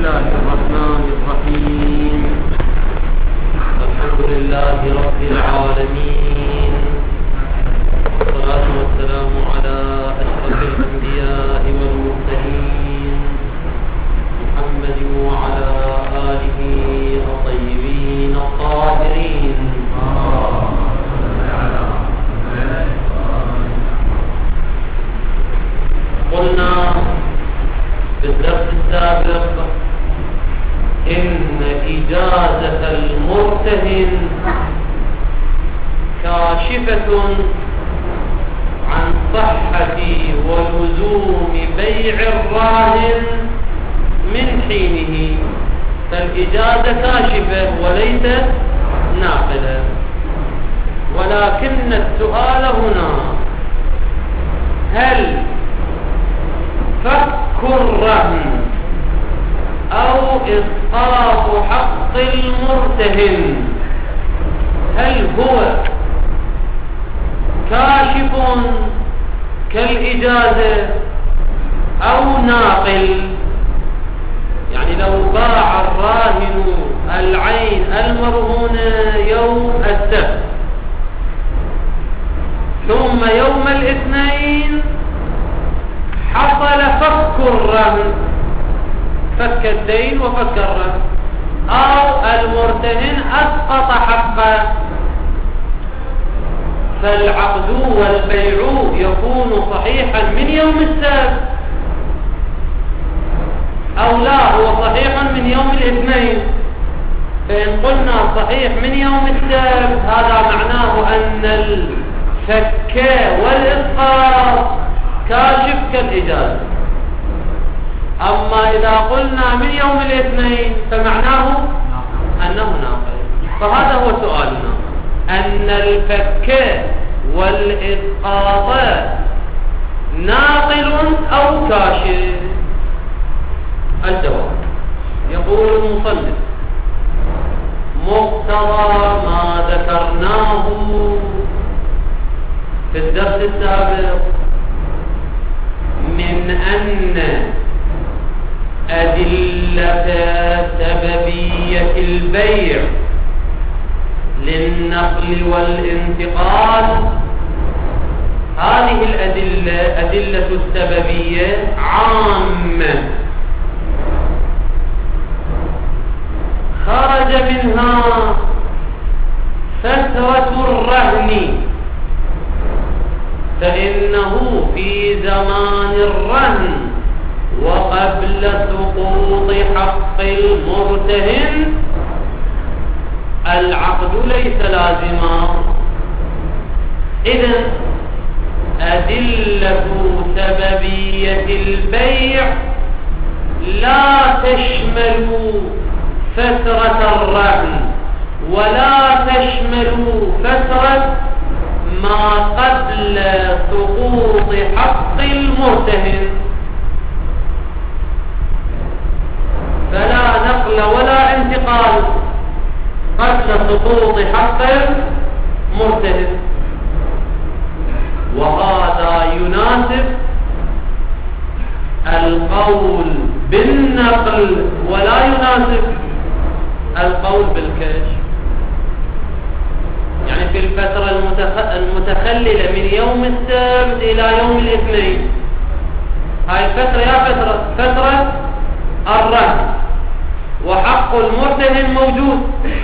الله الرحمن الرحيم. الحمد لله رب العالمين، والصلاة والسلام على أشرف الأنبياء والمرسلين محمد وعلى آله الطيبين الطاهرين. قلنا في الدرس السابق إن إجازة المرتهن كاشفة عن صحة ولزوم بيع الراهن من حينه، فالإجازة كاشفة وليست ناقلة. ولكن السؤال هنا، هل فك الرهن أو إسقاط حق المرتهن هل هو كاشف كالإجازة أو ناقل؟ يعني لو باع الراهن العين المرهونة يوم السبت ثم يوم الاثنين حصل فك الرهن، فك الدين وفك الرهن، أو المرتهن أسقط حقه، فالعقد والبيع يكون صحيحا من يوم السبت أو لا هو صحيحا من يوم الاثنين. فإن قلنا صحيح من يوم السبت هذا معناه أن الفك والإسقاط كاشف كالإجازة. أما إذا قلنا من يوم الاثنين فمعناه أنه ناقل. فهذا هو سؤالنا، أن الفك والإسقاط ناقل أو كاشف؟ الجواب، يقول المصنف: مقتضى ما ذكرناه في الدرس السابق من أن أدلة سببية البيع للنقل والانتقال، هذه الأدلة أدلة السببية عامة، خرج منها فترة الرهن، فإنه في زمان الرهن وقبل سقوط حق المرتهن العقد ليس لازما. إذن أدلة سببية البيع لا تشمل فترة الرهن ولا تشمل فترة ما قبل سقوط حق المرتهن، فلا نقل ولا انتقال قبل سقوط حق المرتهن. وهذا يناسب القول بالنقل ولا يناسب القول بالكشف. يعني في الفترة المتخللة من يوم السبت إلى يوم الاثنين، هاي الفترة يا فترة الرهن، وحق المرتهن موجود،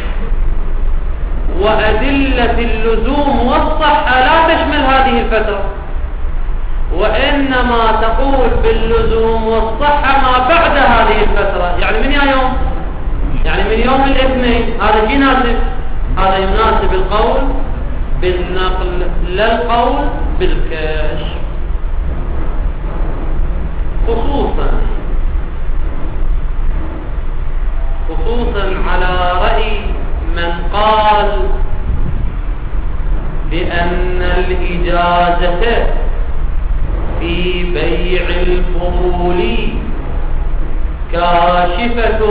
وأدلة اللزوم والصحة لا تشمل هذه الفترة، وإنما تقول باللزوم والصحة ما بعد هذه الفترة. يعني من يوم، يعني من يوم الاثنين، هذا يناسب، هذا يناسب القول بالنقل لا القول بالكشف. خصوصا على رأي من قال بأن الإجازة في بيع الفضول كاشفة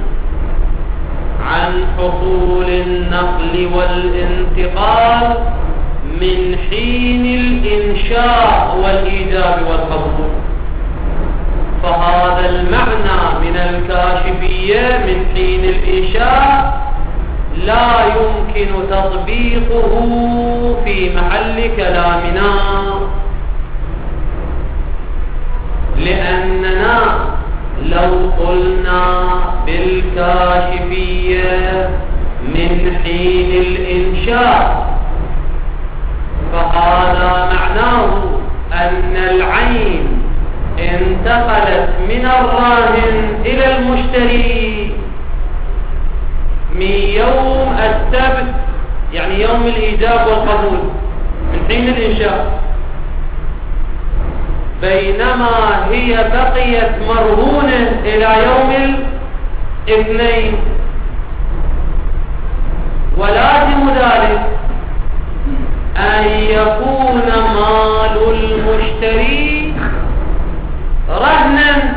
عن حصول النقل والانتقال من حين الإنشاء والإيجاب والقبول. فهذا المعنى من الكاشفية من حين الإنشاء لا يمكن تطبيقه في محل كلامنا، لأننا لو قلنا بالكاشفية من حين الإنشاء فهذا معناه أن العين انتقلت من الراهن إلى المشتري من يوم السبت، يعني يوم الإيجاب والقبول من حين الإنشاء، بينما هي بقيت مرهونة إلى يوم الاثنين. ولازم ذلك أن يكون مال المشتري رهنا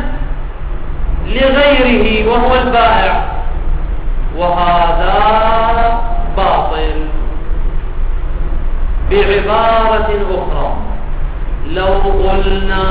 لغيره وهو البائع، وهذا باطل. بعبارة أخرى، لو قلنا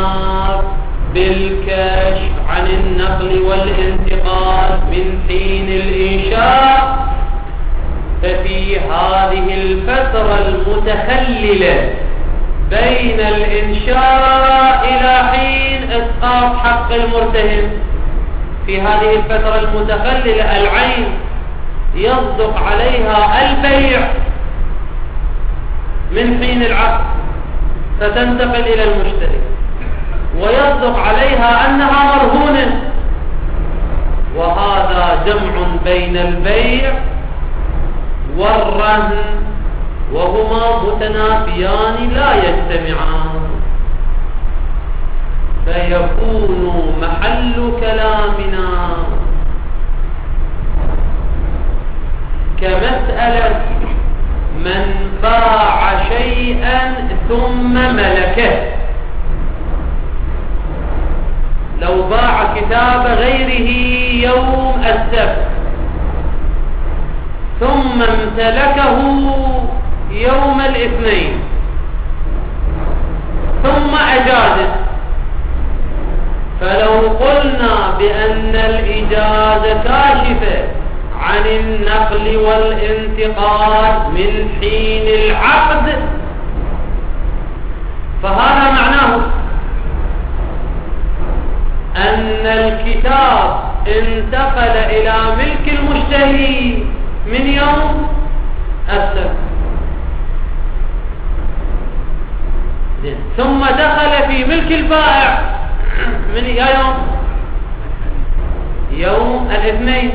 بالكشف عن النقل والانتقال من حين الإنشاء ففي هذه الفترة المتخللة بين الإنشاء إلى حين إسقاط حق المرتهن، في هذه الفترة المتخللة العين يصدق عليها البيع من حين العقد فتنتقل إلى المشتري، ويصدق عليها أنها مرهونة، وهذا جمع بين البيع والرهن وهما متنافيان لا يجتمعان. فيكون محل كلامنا كمسألة من باع شيئا ثم ملكه. لو باع كتاب غيره يوم السبت ثم امتلكه يوم الاثنين ثم أجازه، فلو قلنا بأن الإجازة كاشفة عن النقل والانتقال من حين العقد فهذا معناه أن الكتاب انتقل إلى ملك المشتري من يوم السبت، ثم دخل في ملك البائع من يوم الاثنين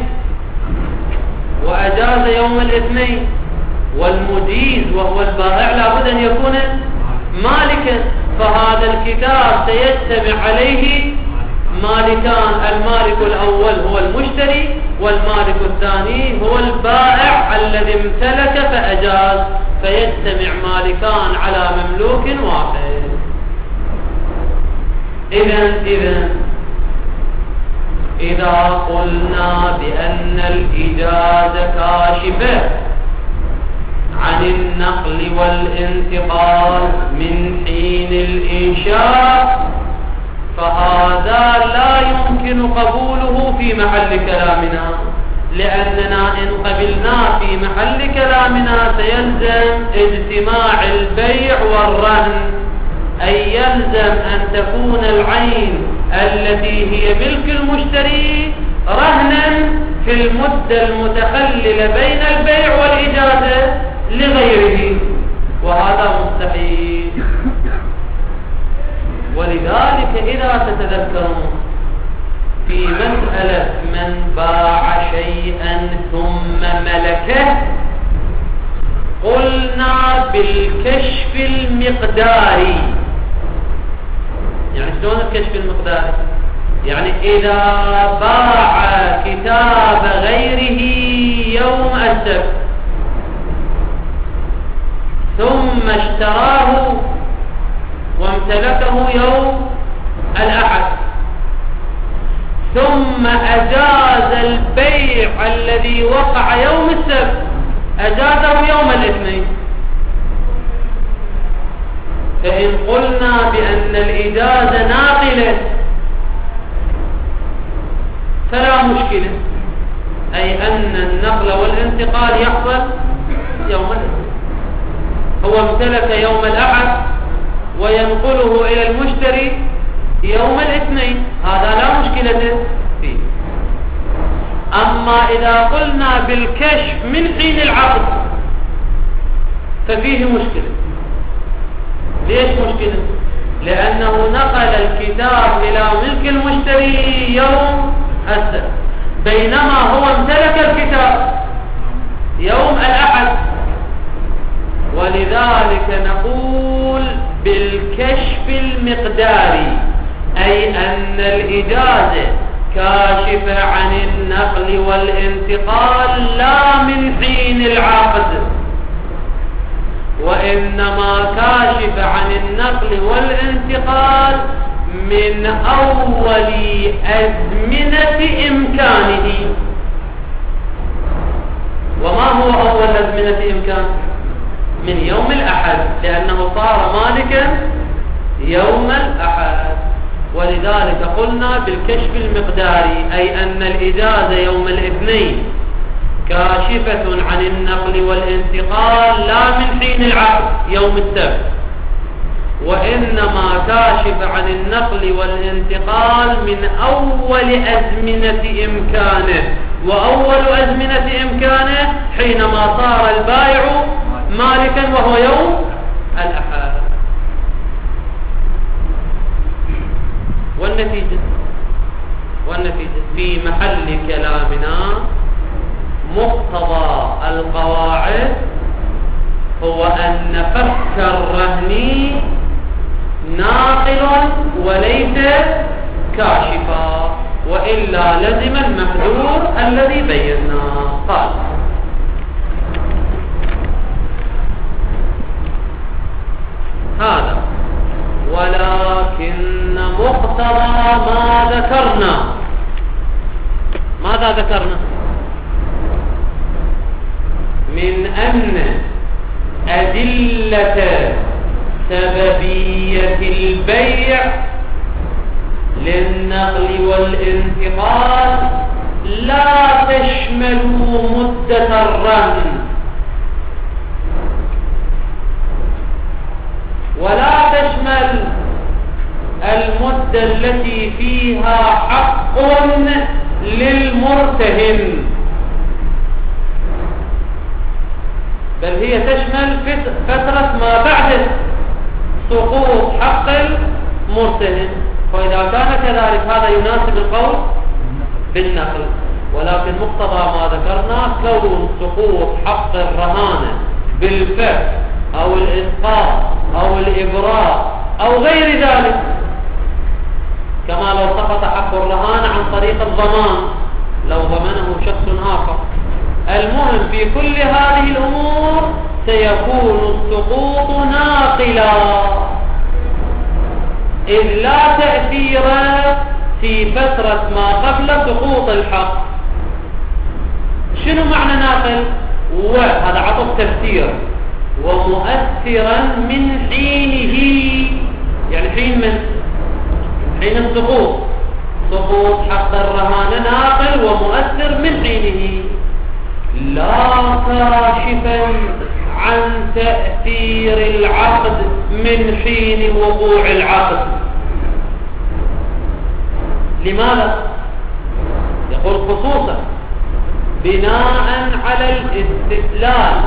وأجاز يوم الاثنين، والمجيز وهو البائع لابد أن يكون مالكا، فهذا الكتاب سيجتمع عليه مالكان، المالك الأول هو المشتري والمالك الثاني هو البائع الذي امتلك فأجاز، فيجتمع مالكان على مملوك واحد. إذا قلنا بأن الإجازة كاشفة عن النقل والانتقال من حين الإنشاء فهذا لا يمكن قبوله في محل كلامنا، لأننا إن قبلنا في محل كلامنا سيلزم اجتماع البيع والرهن، أي يلزم أن تكون العين التي هي ملك المشتري رهنا في المدة المتخللة بين البيع والإجازة لغيره، وهذا مستحيل. ولذلك إذا تتذكرون في مسألة من باع شيئا ثم ملكه قلنا بالكشف المقداري. يعني شلون الكشف المقداري؟ يعني إذا باع كتاب غيره يوم السبت ثم اشتراه وامتلكه يوم الأحد ثم أجاز البيع الذي وقع يوم السبت أجازه يوم الاثنين، فإن قلنا بأن الإجازة ناقلة فلا مشكلة، أي أن النقل والانتقال يحصل يوم الاثنين. هو امتلك يوم الأحد وينقله إلى المشتري يوم الاثنين، هذا لا مشكلة فيه. أما إذا قلنا بالكشف من حين العقد ففيه مشكلة. ليش مشكلة؟ لأنه نقل الكتاب إلى ملك المشتري يوم السبت، بينما هو امتلك الكتاب يوم الأحد. ولذلك نقول بالكشف المقداري، أي أن الإجازة كاشفة عن النقل والانتقال لا من حين العقد، وإنما كاشف عن النقل والانتقال من أول أزمنة إمكانه. وما هو أول أزمنة إمكانه؟ من يوم الأحد، لأنه صار مالكا يوم الأحد. ولذلك قلنا بالكشف المقداري، أي أن الإجازة يوم الاثنين كاشفة عن النقل والانتقال لا من حين العقد يوم السبت، وإنما كاشف عن النقل والانتقال من أول أزمنة إمكانه. وأول أزمنة إمكانه حينما صار البائع مالكا وهو يوم الأحد. والنتيجة في محل كلامنا مقتضى القواعد هو أن فك الرهن ناقل وليس كاشفا، وإلا لزم المحذور الذي بيناه. قال هذا ولكن مقتضى ما ذكرنا. ماذا ذكرنا؟ من أن أدلة سببية البيع للنقل والانتقال لا تشمل مدة الرهن، ولا تشمل المدة التي فيها حق للمرتهن، بل هي تشمل فترة ما بعد سقوط حق المرتهن. فإذا كان كذلك هذا يناسب القول بالنقل. ولكن مقتضى ما ذكرنا كون سقوط حق الرهانة بالفك أو الإسقاط أو الإبراء أو غير ذلك، كما لو سقط حق الرهان عن طريق الضمان لو ضمنه شخص آخر. المهم في كل هذه الأمور سيكون السقوط ناقلا، إذ لا تأثير في فترة ما قبل سقوط الحق. شنو معنى ناقل؟ وهذا عطف تفسير. ومؤثرا من حينه، يعني حين من حين السقوط. سقوط حق الرهان ناقل ومؤثر من حينه، لا كاشفا عن تأثير العقد من حين وقوع العقد. لماذا؟ يقول خصوصا بناء على الاستدلال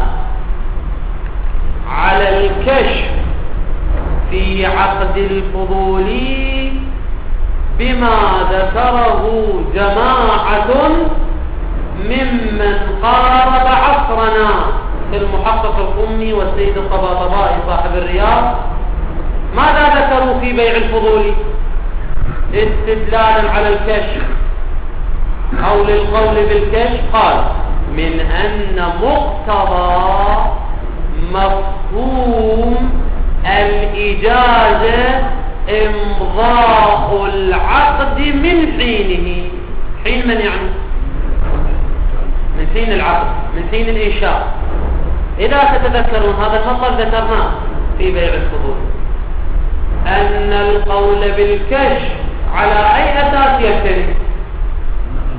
على الكشف في عقد الفضولي بما ذكره جماعة ممن قارب عصرنا كالمحقق القمي والسيد الطباطبائي صاحب الرياض. ماذا ذكروا في بيع الفضولي استدلالا على الكشف أو للقول بالكشف؟ قال من أن مقتضى مفهوم الإجازة إمضاء العقد من حينه. حين من يعني؟ من حين العقد، من حين الإنشاء. إذا تتذكرون هذا المطلب ذكرناه في بيع الفضول، أن القول بالكشف على أي أساس يبتني؟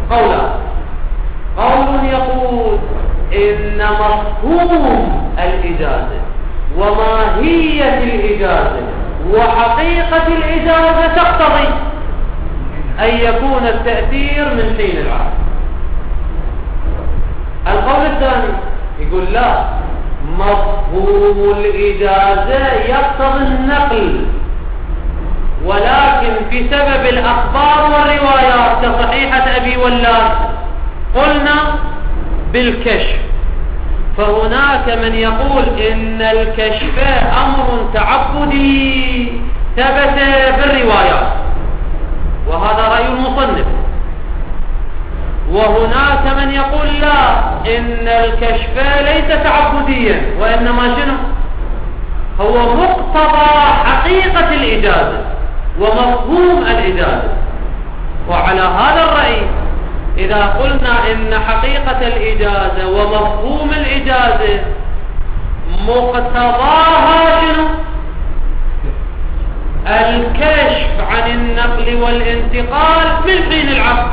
قولان. قول يقول إن مفهوم الإجازة وماهية الإجازة وحقيقة الإجازة تقتضي أن يكون التأثير من حين العقد. القول الثاني يقول لا، مفهوم الإجازة يقتضي النقل، ولكن بسبب الأخبار والروايات كصحيحة أبي ولاد قلنا بالكشف. فهناك من يقول إن الكشف أمر تعبدي ثبت بالروايات، وهذا رأي المصنف. وهناك من يقول لا، إن الكشف ليس تعبديا، وإنما شنو هو مقتضى حقيقة الإجازة ومفهوم الإجازة. وعلى هذا الرأي إذا قلنا إن حقيقة الإجازة ومفهوم الإجازة مقتضاها شنو الكشف عن النقل والانتقال من حين العقد،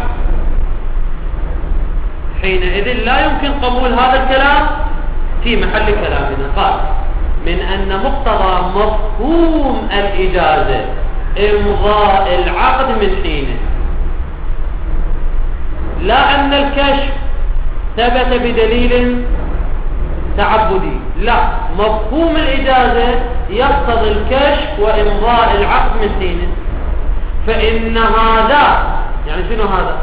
حينئذ لا يمكن قبول هذا الكلام في محل كلامنا. قال من أن مقتضى مفهوم الإجازة إمضاء العقد من حينه، لا أن الكشف ثبت بدليل تعبدي، لا، مفهوم الإجازة يقتضي الكشف وإمضاء العقد من حينه. فإن هذا يعني شنو هذا؟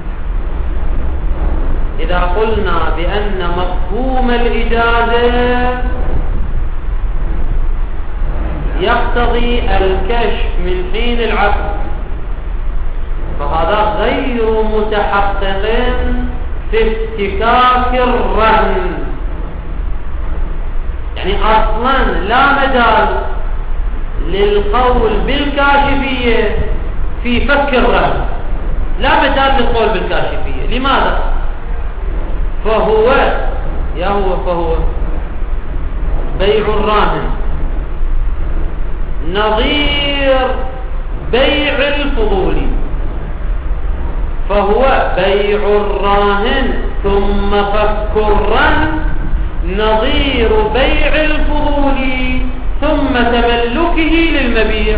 إذا قلنا بأن مفهوم الإجازة يقتضي الكشف من حين العقد، فهذا غير متحقق في افتكاك الرهن. يعني أصلا لا مجال للقول بالكاشفية في فك الرهن، لا مجال للقول بالكاشفية. لماذا؟ فهو بيع الراهن نظير بيع الفضولي، فهو بيع الراهن ثم فك الرهن نظير بيع الفضولي ثم تملكه للمبيع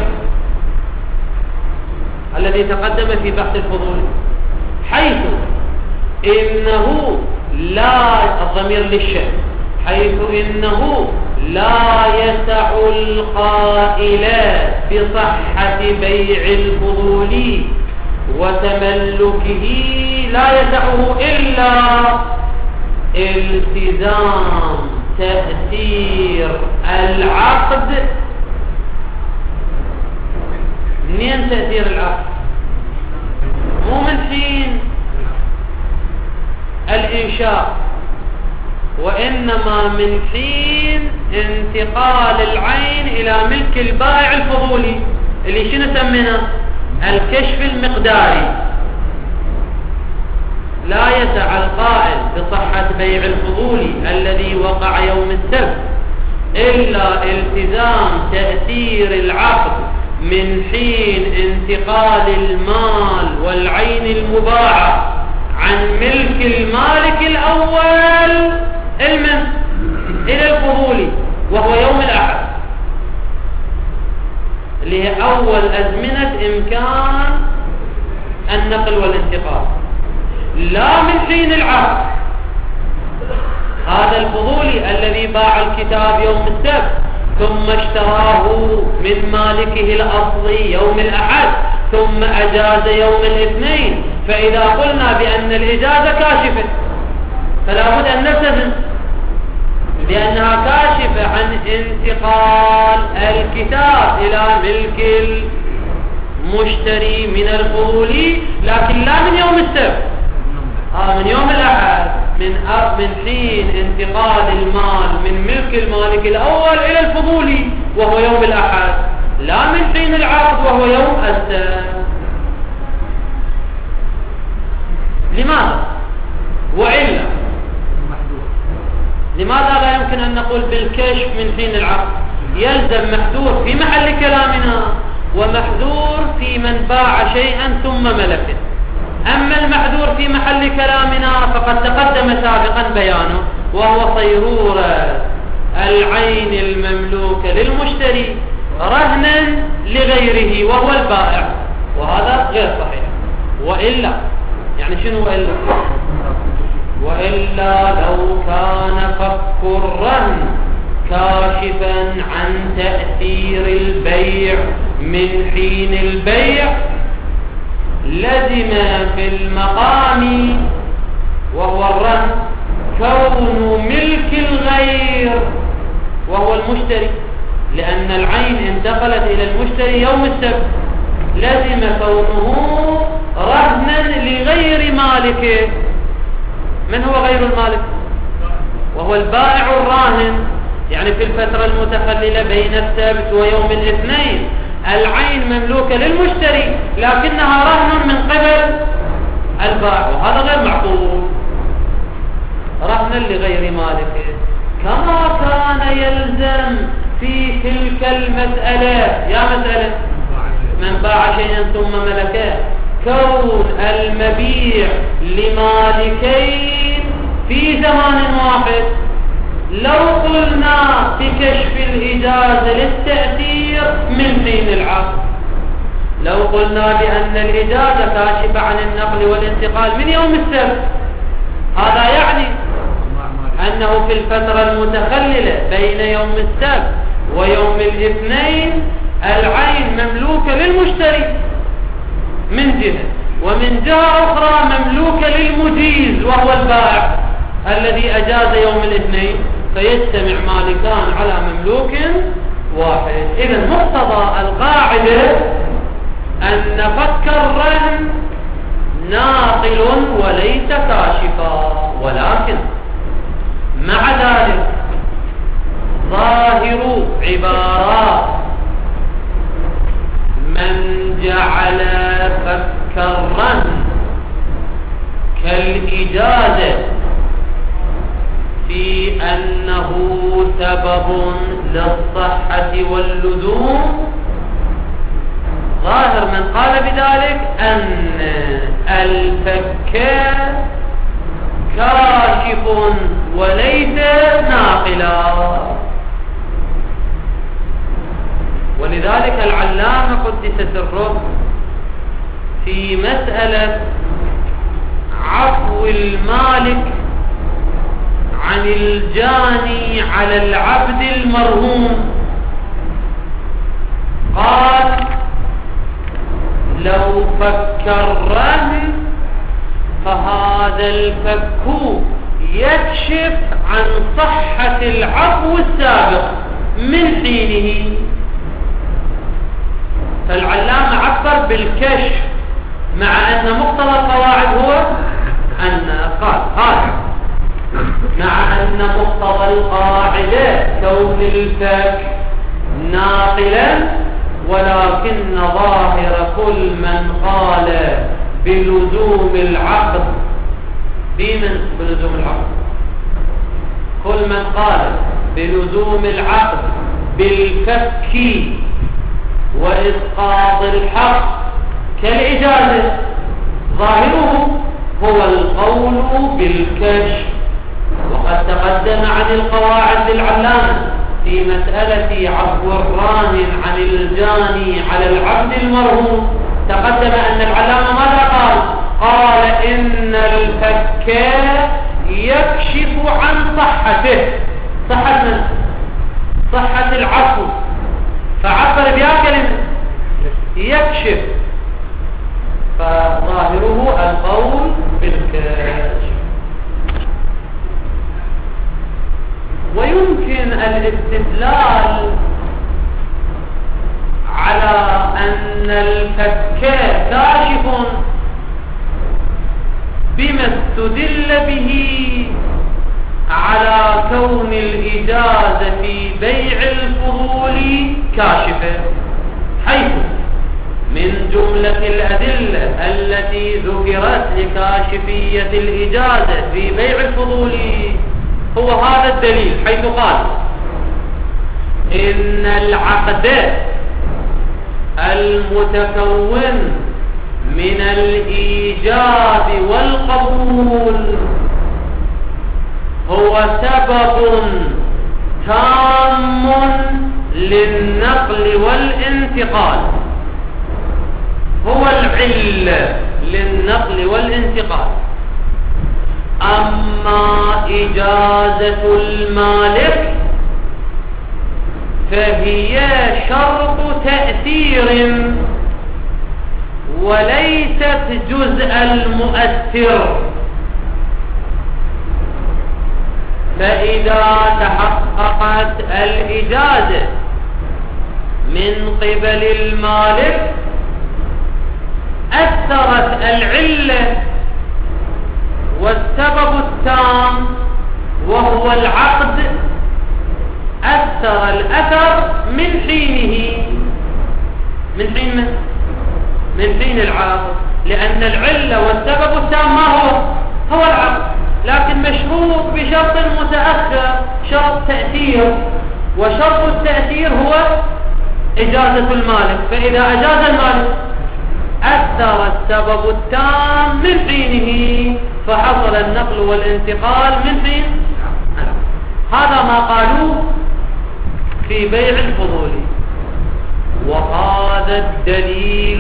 الذي تقدم في بحث الفضولي، حيث إنه لا الضمير للشيء، حيث إنه لا يسع القائل بصحة بيع الفضولي وتملكه، لا يسعه إلا التزام تأثير العقد. منين تأثير العقد؟ مو من حين الإنشاء، وإنما من حين انتقال العين إلى ملك البائع الفضولي اللي شنو سمينا الكشف المقداري. لا يسع القائل بصحة بيع الفضولي الذي وقع يوم السبت إلا التزام تأثير العقد من حين انتقال المال والعين المباعة عن ملك المالك الأول إلى الفضولي، وهو يوم الأحد اللي هي أول أزمنة إمكان النقل والانتقال، لا من حين العقد. هذا الفضولي الذي باع الكتاب يوم السبت ثم اشتراه من مالكه الأصلي يوم الأحد ثم أجاز يوم الاثنين، فإذا قلنا بأن الإجازة كاشفة فلا بد أن نلتزم بأنها كاشفة عن انتقال الكتاب إلى ملك المشتري من الفضولي، لكن لا من يوم السبت، من يوم الأحد، من حين انتقال المال من ملك المالك الأول إلى الفضولي وهو يوم الأحد، لا من حين العقد وهو يوم السبت. لماذا؟ وإلا لماذا لا يمكن أن نقول بالكشف من حين العقد؟ يلزم محذور في محل كلامنا ومحذور في من باع شيئا ثم ملكه. أما المحذور في محل كلامنا فقد تقدم سابقا بيانه، وهو صيرورة العين المملوكة للمشتري رهنا لغيره وهو البائع، وهذا غير صحيح. وإلا يعني شنو وإلا لو كان فك الرهن كاشفا عن تأثير البيع من حين البيع لزم في المقام وهو الرهن كون ملك الغير وهو المشتري، لأن العين انتقلت إلى المشتري يوم السبت، لزم كونه رهنا لغير مالكه. من هو غير المالك؟ وهو البائع الراهن. يعني في الفترة المتخللة بين السبت ويوم الاثنين العين مملوكة للمشتري لكنها رهن من قبل البائع، وهذا غير معقول، رهنا لغير مالكه. كما كان يلزم في تلك المسألة، يا مسألة من باع شيئا ثم ملكه، كون المبيع لمالكين في زمان واحد. لو قلنا بكشف الإجازة للتأثير من حين العقد، لو قلنا بأن الإجازة كاشفة عن النقل والانتقال من يوم السبت، هذا يعني أنه في الفترة المتخللة بين يوم السبت ويوم الاثنين العين مملوكة للمشتري من جهة، ومن جهة أخرى مملوكة للمجيز وهو البائع الذي أجاز يوم الاثنين، فيجتمع مالكان على مملوك واحد. إذن مقتضى القاعدة أن فك الرهن ناقل وليس كاشفا، ولكن مع ذلك ظاهر عبارات من جعل فك الرهن كالإجازة في أنه سبب للصحة واللزوم، ظاهر من قال بذلك أن الفك كاشف وليس ناقلا. ولذلك العلامة قدس سره في مسألة عفو المالك عن الجاني على العبد المرهون قال: لو فك الرهن فهذا الفك يكشف عن صحة العفو السابق من حينه. فالعلامة عبر بالكشف، مع أن مقتضى القواعد هو أن قال هذا، مع أن مقتضى القاعدة كون الفك ناقلا، ولكن ظاهر كل من قال بلزوم العقد بلزوم العقد، كل من قال بلزوم العقد بالفك وإسقاط الحق كالإجازة، ظاهره هو القول بالكشف. وقد تقدم عن القواعد للعلامة في مسألة عفو الراهن عن الجاني على العبد المرهون، تقدم أن العلامة ماذا قال؟ قال إن الفك يكشف عن صحته، صحة العفو، فعبر بها كلمة يكشف، فظاهره القول بالكشف. ويمكن الاستدلال على أن الفك كاشف بما استدل به على كون الإجازة في بيع الفضول كاشفة، حيث من جملة الأدلة التي ذكرت لكاشفية الإجازة في بيع الفضول هو هذا الدليل، حيث قال: إن العقد المتكون من الإيجاب والقبول هو سبب تام للنقل والانتقال، هو العلة للنقل والانتقال. أما إجازة المالك فهي شرط تأثير وليست جزء المؤثر، فإذا تحققت الإجازة من قبل المالك أثرت العلة والسبب التام وهو العقد، أثر الأثر من حينه، من حين العقد، لأن العلة والسبب التام ما هو العقد، لكن مشروط بشرط متأخر، شرط تأثير، وشرط التأثير هو إجازة المالك. فإذا أجاز المالك أثر السبب التام من حينه، فحصل النقل والانتقال من حين. هذا ما قالوه في بيع الفضول. وهذا الدليل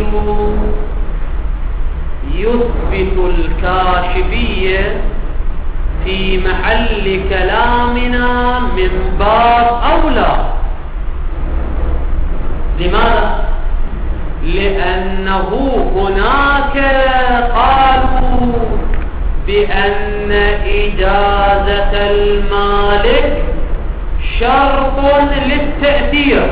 يثبت الكاشفية في محل كلامنا من باب أولى. لماذا؟ لأنه هناك قالوا بأن إجازة المالك شرط للتأثير،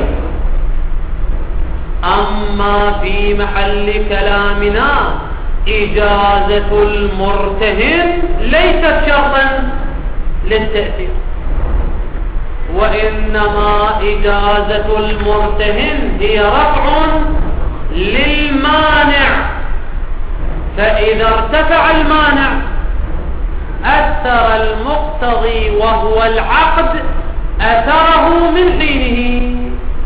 أما في محل كلامنا إجازة المرتهن ليست شرطا للتأثير، وإنما إجازة المرتهن هي رفع للمانع، فإذا ارتفع المانع أثر المقتضي وهو العقد أثره من حينه.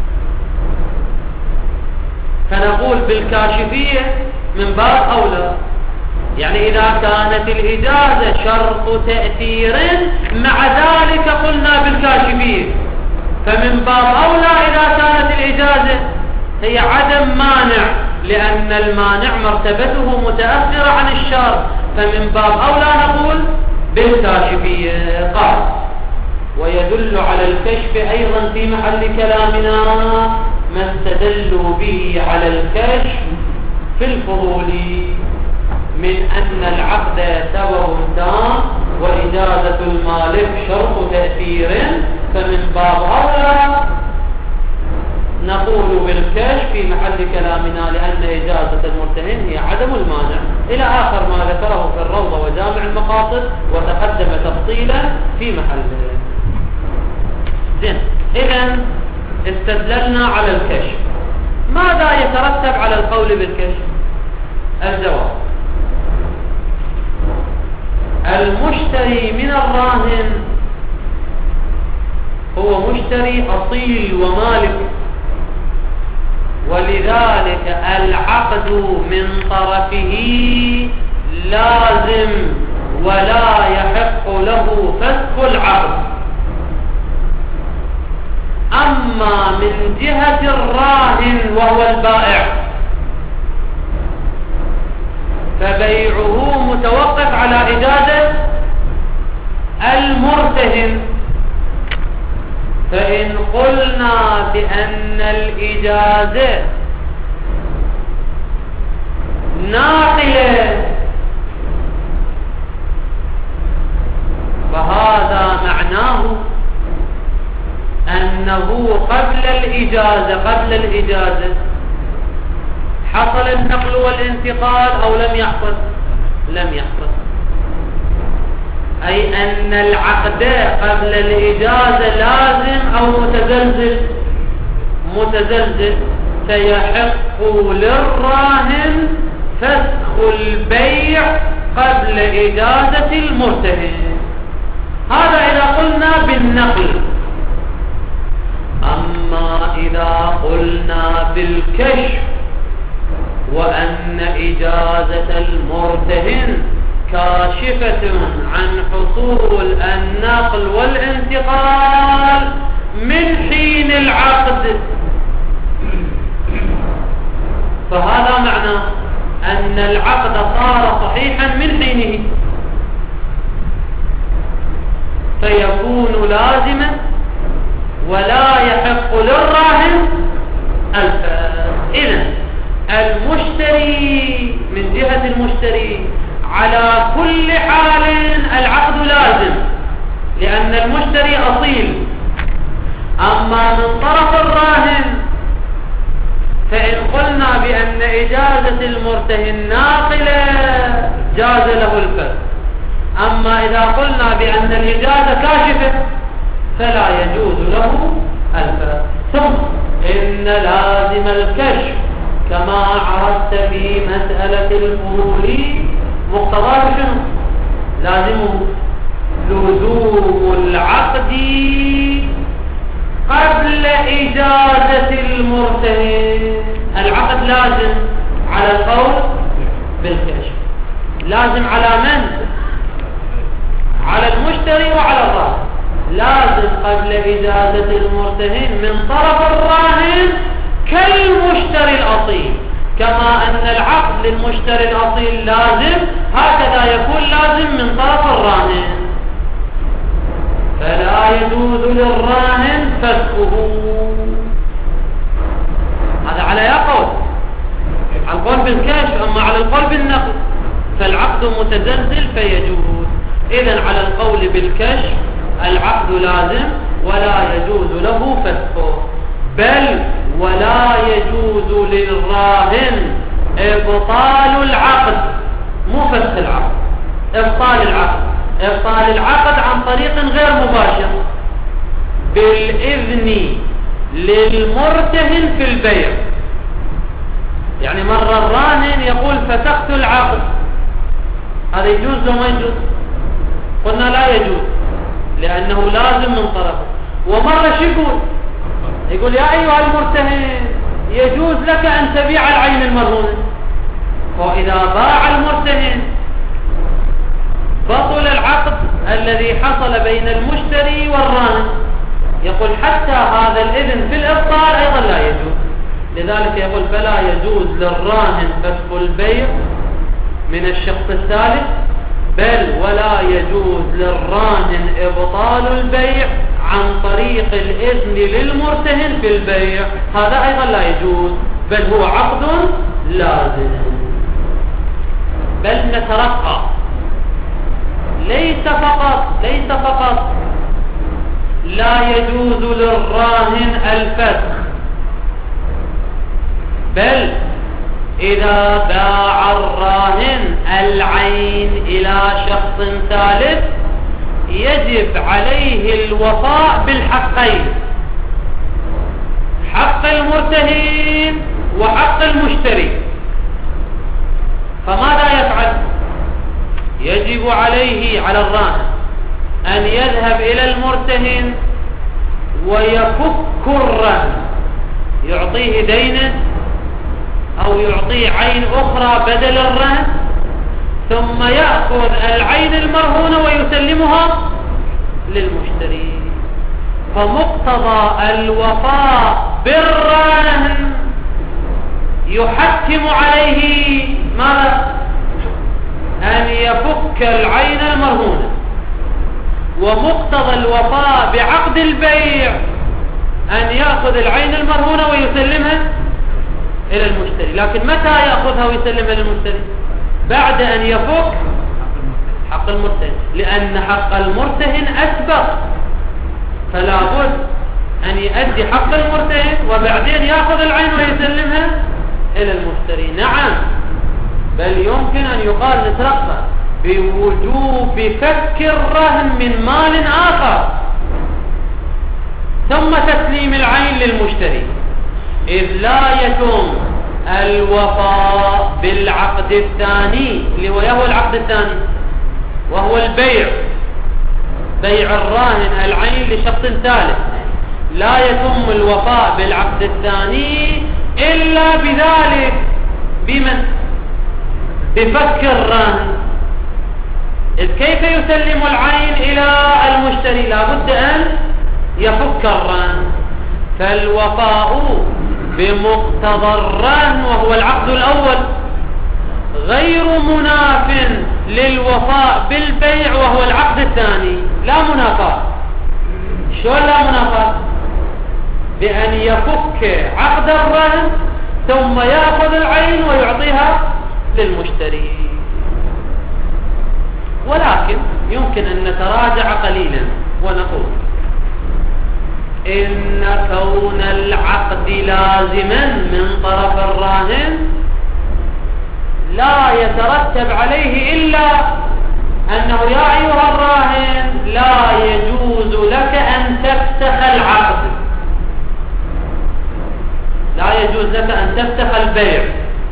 فنقول بالكاشفية من باب أولى، يعني إذا كانت الإجازة شرط تأثير مع ذلك قلنا بالكاشفية، فمن باب أولى إذا كانت الإجازة هي عدم مانع، لأن المانع مرتبته متأخرة عن الشرط، فمن باب أولى نقول بالكاشفية. قال ويدل على الكشف أيضا في محل كلامنا ما استدلوا به على الكشف في الفضول من أن العقد سبب تام وإجازة المالك شرط تأثير، فمن باب أولى نقول بالكشف في محل كلامنا، لأن إجازة المرتهن هي عدم المانع، إلى آخر ما ذكره في الروضة وجامع المقاصد وتقدم تفصيلا في محله. زين، إذن استدللنا على الكشف. ماذا يترتب على القول بالكشف؟ الجواب: المشتري من الراهن هو مشتري أصيل ومالك، ولذلك العقد من طرفه لازم ولا يحق له فسخ العقد. أما من جهة الراهن وهو البائع فبيعه متوقف على إجازة المرتهن. فإن قلنا بأن الإجازة ناقلة فهذا معناه أنه قبل الإجازة حصل النقل والانتقال أو لم يحصل؟ لم يحصل. أي أن العقد قبل الإجازة لازم أو متزلزل، فيحق للراهن فسخ البيع قبل إجازة المرتهن. هذا إذا قلنا بالنقل. أما إذا قلنا بالكشف وأن إجازة المرتهن كاشفة عن حصول النقل والانتقال من حين العقد. فهذا معنى أن العقد صار صحيحا من حينه، فيكون لازما ولا يحق للراهن الفسخ. إذن المشتري من جهة المشتري على كل حال العقد لازم، لأن المشتري أصيل. أما من طرف الراهن فإن قلنا بأن إجازة المرتهن ناقلة جاز له الفسخ، أما إذا قلنا بأن الإجازة كاشفة فلا يجوز له الفسخ. ثم إن لازم الكشف كما عرفت في مسألة الفروع مقتضاه شنو؟ لازمه لزوم العقد قبل إجازة المرتهن. العقد لازم على القول بالكشف، لازم على من؟ على المشتري وعلى الراهن. لازم قبل إجازة المرتهن من طرف الراهن كالمشتري الأصيل، كما أن العقد للمشتري الأصيل لازم، هكذا يكون لازم من طرف الراهن. فلا يجوز للراهن فسخه. هذا على يا قول، على القول بالكشف. أما على القول بالنقل فالعقد متزلزل فيجوز. إذن على القول بالكشف العقد لازم ولا يجوز له فسخه، بل ولا يجوز للراهن إبطال العقد، مو فسخ العقد، إبطال العقد. إبطال العقد عن طريق غير مباشر بالإذن للمرتهن في البيع. يعني مرة الراهن يقول فسخت العقد، هذا يجوز لو ما يجوز؟ قلنا لا يجوز لأنه لازم من طرفه. ومرة شو يقول يا أيها المرتهن يجوز لك أن تبيع العين المرهونة. وإذا باع المرتهن بطل العقد الذي حصل بين المشتري والراهن. يقول حتى هذا الإذن في الإبطال أيضا لا يجوز. لذلك يقول فلا يجوز للراهن فسخ البيع من الشخص الثالث، بل ولا يجوز للراهن إبطال البيع عن طريق الإذن للمرتهن في البيع، هذا أيضا لا يجوز، بل هو عقد لازم. بل نترقى، ليس فقط لا يجوز للراهن الفسخ، بل إذا باع الراهن العين إلى شخص ثالث يجب عليه الوفاء بالحقين، حق المرتهن وحق المشتري. فماذا يفعل؟ يجب عليه على الراهن أن يذهب إلى المرتهن ويفك الرهن، يعطيه دينه أو يعطيه عين أخرى بدل الرهن، ثم يأخذ العين المرهونة ويسلمها للمشتري. فمقتضى الوفاء بالرهن يحكم عليه ماذا؟ أن يفك العين المرهونة. ومقتضى الوفاء بعقد البيع أن يأخذ العين المرهونة ويسلمها إلى المشتري. لكن متى يأخذها ويسلمها للمشتري؟ بعد أن يفك حق المرتهن، لأن حق المرتهن أسبق، فلا بد أن يؤدي حق المرتهن وبعدين يأخذ العين ويسلمها إلى المشتري. نعم، بل يمكن أن يقال نترقى بوجوب فك الرهن من مال آخر ثم تسليم العين للمشتري، إذ لا يتم الوفاء بالعقد الثاني اللي وهو العقد الثاني وهو البيع، بيع الراهن العين لشخص ثالث. لا يتم الوفاء بالعقد الثاني إلا بذلك، بمن؟ بفك الرهن. إذ كيف يسلم العين إلى المشتري؟ لابد أن يفك الرهن. فالوفاء بمقتضى الرهن وهو العقد الأول غير مناف للوفاء بالبيع وهو العقد الثاني. لا منافاة. شو لا منافاة؟ بأن يفك عقد الرهن ثم يأخذ العين ويعطيها للمشتري. ولكن يمكن أن نتراجع قليلا ونقول إن كون العقد لازما من طرف الراهن لا يترتب عليه إلا أنه يا أيها الراهن لا يجوز لك أن تفسخ العقد، لا يجوز لك أن تفسخ البيع.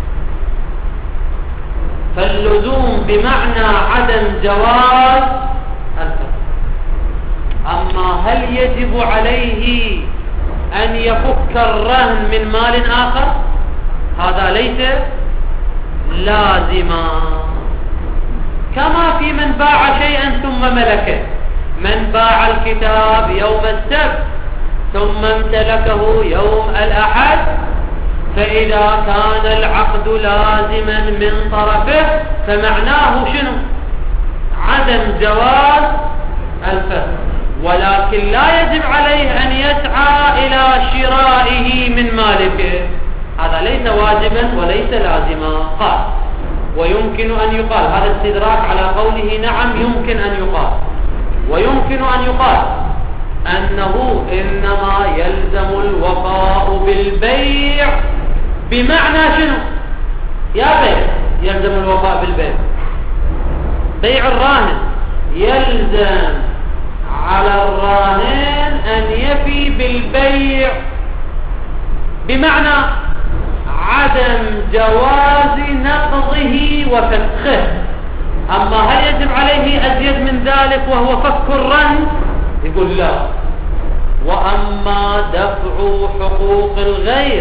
فاللزوم بمعنى عدم جواز الفسخ. أما هل يجب عليه أن يفك الرهن من مال آخر؟ هذا ليس لازما. كما في من باع شيئا ثم ملكه. من باع الكتاب يوم السبت ثم امتلكه يوم الأحد، فإذا كان العقد لازما من طرفه فمعناه شنو؟ عدم جواز الفسخ. ولكن لا يجب عليه أن يسعى إلى شرائه من مالكه. هذا ليس واجبا وليس لازما. قال ويمكن أن يقال، هذا استدراك على قوله نعم يمكن أن يقال، ويمكن أن يقال أنه إنما يلزم الوفاء بالبيع بمعنى شنو؟ يا بيع يلزم الوفاء بالبيع. بيع الراهن يلزم على الراهن أن يفي بالبيع بمعنى عدم جواز نقضه وفسخه. أما هل يجب عليه أزيد من ذلك وهو فك الرهن؟ يقول لا. وأما دفع حقوق الغير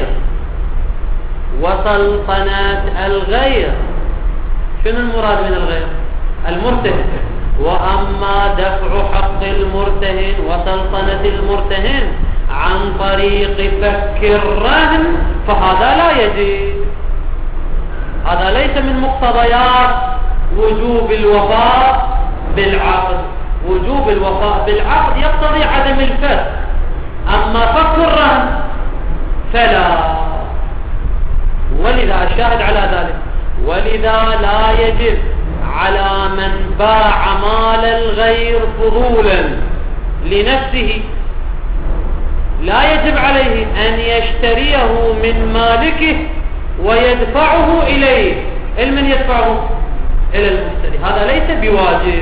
وسلطنة الغير، شنو المراد من الغير؟ المرتهن. وأما دفع حق المرتهن وسلطنة المرتهن عن طريق فك الرهن فهذا لا يجب. هذا ليس من مقتضيات وجوب الوفاء بالعقد. وجوب الوفاء بالعقد يقتضي عدم الفسخ، أما فك الرهن فلا. ولذا الشاهد على ذلك، ولذا لا يجب على من باع مال الغير فضولا لنفسه، لا يجب عليه أن يشتريه من مالكه ويدفعه إليه. من يدفعه؟ إلى المشتري. هذا ليس بواجب.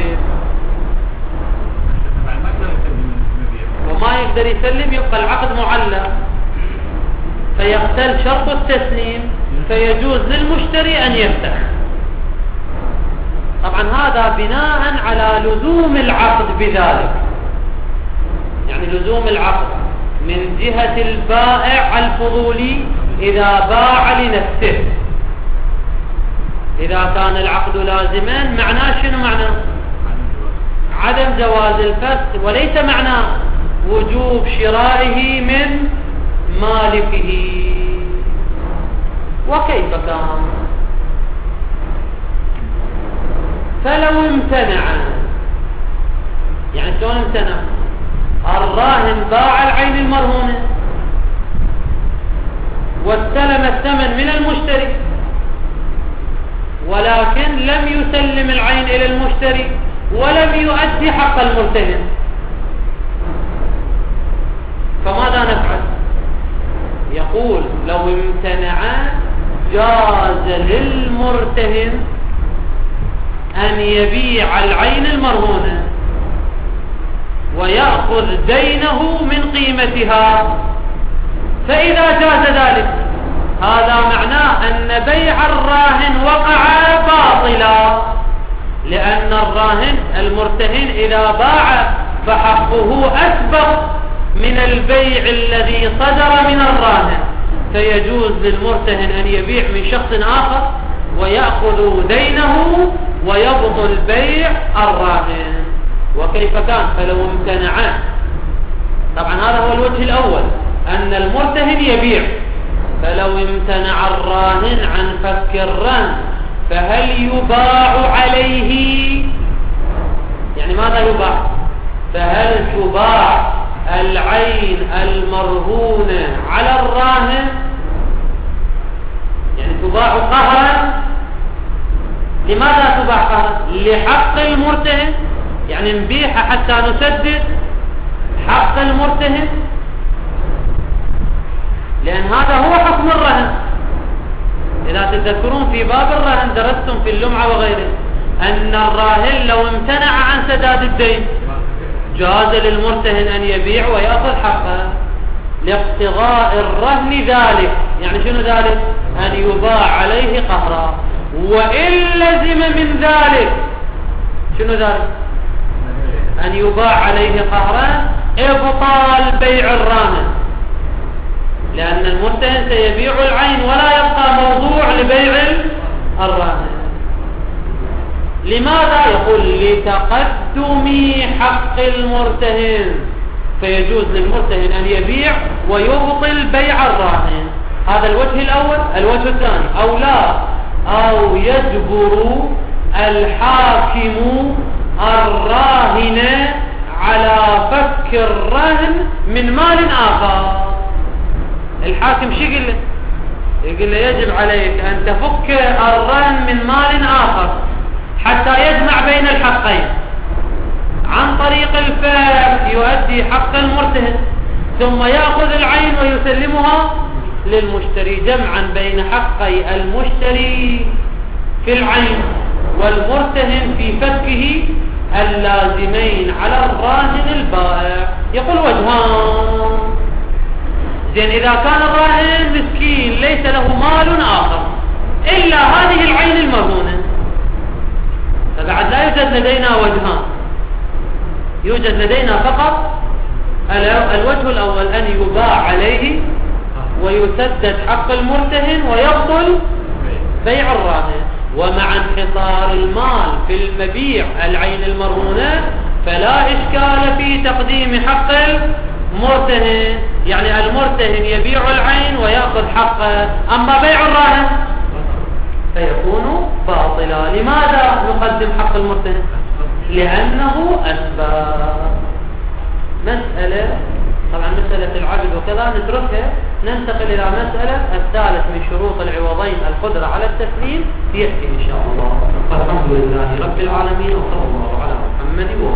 وما يقدر يسلم يبقى العقد معلق، فيختل شرط التسليم فيجوز للمشتري أن يفتح. طبعا هذا بناء على لزوم العقد بذلك، يعني لزوم العقد من جهة البائع الفضولي إذا باع لنفسه. إذا كان العقد لازما معناه شنو؟ معناه عدم جواز الفسخ، وليس معناه وجوب شرائه من مالكه. وكيف كان؟ فلو امتنع، يعني شلون امتنع؟ الراهن باع العين المرهونة واستلم الثمن من المشتري، ولكن لم يسلم العين إلى المشتري ولم يؤدي حق المرتهن، فماذا نفعل؟ يقول لو امتنع جاز للمرتهن أن يبيع العين المرهونة ويأخذ دينه من قيمتها. فإذا جاز ذلك هذا معناه أن بيع الراهن وقع باطلا، لأن الراهن المرتهن إذا باع فحقه أسبق من البيع الذي صدر من الراهن، فيجوز للمرتهن أن يبيع من شخص آخر ويأخذ دينه ويبطل بيع الراهن. وكيف كان؟ فلو امتنع، طبعا هذا هو الوجه الأول، أن المرتهن يبيع، فلو امتنع الراهن عن فك الرهن فهل يباع عليه؟ يعني ماذا يباع؟ فهل تباع العين المرهونة على الراهن؟ يعني تباع قهرا. لماذا تباع قهرا؟ لحق المرتهن، يعني نبيعها حتى نسدد حق المرتهن، لأن هذا هو حكم الرهن. إذا تذكرون في باب الرهن درستم في اللمعة وغيره أن الراهن لو امتنع عن سداد الدين جاز للمرتهن أن يبيع ويأخذ حقه لاقتضاء الرهن ذلك. يعني شنو ذلك؟ أن يباع عليه قهرا. وإن لزم من ذلك شنو ذلك؟ أن يباع عليه قهرا إبطال بيع الراهن، لأن المرتهن سيبيع العين ولا يبقى موضوع لبيع الراهن. لماذا؟ يقول لتقدم حق المرتهن، فيجوز للمرتهن أن يبيع ويبطل بيع الراهن. هذا الوجه الأول. الوجه الثاني، أو لا، أو يجبر الحاكم الراهن على فك الرهن من مال آخر. الحاكم شو يقول له؟ يقول له يجب عليك أن تفك الرهن من مال آخر حتى يجمع بين الحقين عن طريق الفك يؤدي حق المرتهن، ثم يأخذ العين ويسلمها للمشتري، جمعا بين حقي المشتري في العين والمرتهن في فكه اللازمين على الراهن البائع. يقول وجهان. زين، إذا كان الراهن مسكين ليس له مال آخر إلا هذه العين المرهونة، فبعد لا يوجد لدينا وجهان، يوجد لدينا فقط الوجه الأول أن يباع عليه ويسدد حق المرتهن ويبطل بيع الراهن. ومع انحصار المال في المبيع العين المرهونة فلا إشكال في تقديم حق المرتهن، يعني المرتهن يبيع العين ويأخذ حقه، أما بيع الراهن فيكون باطلا. لماذا نقدم حق المرتهن؟ لأنه أسباب. مسألة، طبعا مسألة العبد وكذا نتركها، ننتقل إلى مسألة الثالث من شروط العوضين القدرة على التسليم يأتي إن شاء الله. الحمد لله رب العالمين، وصلى الله على محمد وآله.